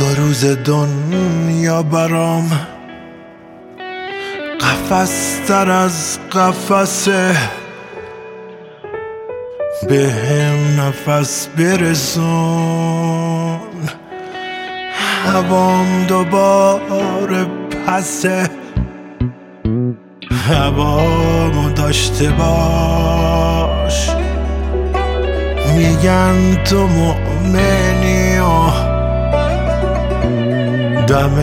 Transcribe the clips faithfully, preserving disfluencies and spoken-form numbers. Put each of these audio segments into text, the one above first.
دو روز دنیا برام قفس تر از قفسه، به هم نفس برسون، هوام دوباره پسه، هوامو داشته باش. میگن تو مؤمنی و دم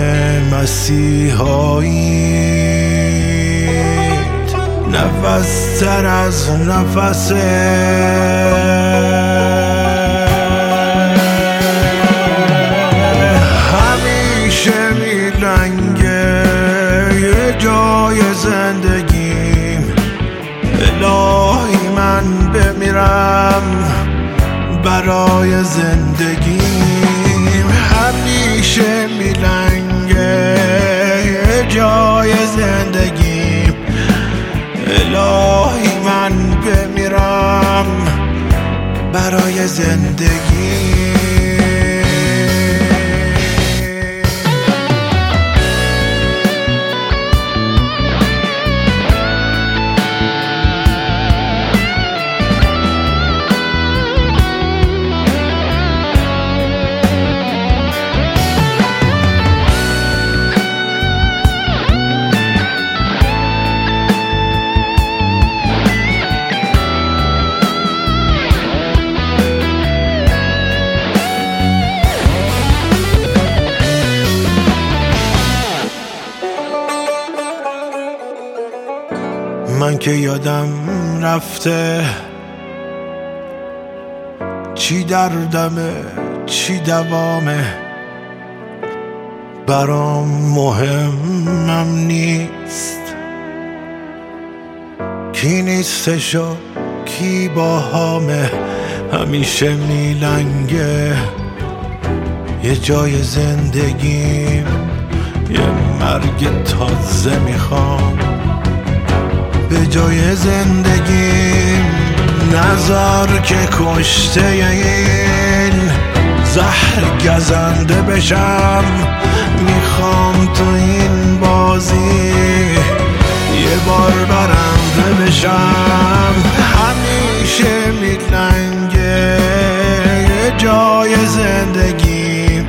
مسیحاییت نفس تر از نفسه. همیشه میلنگه یه جای زندگیم، الهی من بمیرم برای زندگیم. همیشه میلنگه یه جای زندگیم، الهی من بمیرم برای زندگیم. من که یادم رفته چی دردمه چی دوامه، برام مهمم نیست کی نیستش و کی باهامه. همیشه میلنگه یه جای زندگیم، یه مرگ تازه میخوام به جای زندگیم. نذار که کشته این زهر گزنده بشم، میخوام تو این بازی یه بار برنده بشم. همیشه میلنگه یه جای زندگیم،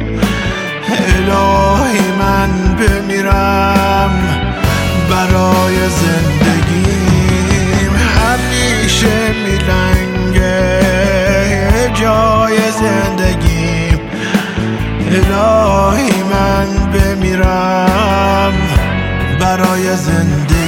الهی من بمیرم برای زندگیم. همیشه میلنگه یه جای زندگیم، الهی من بمیرم برای زندگیم.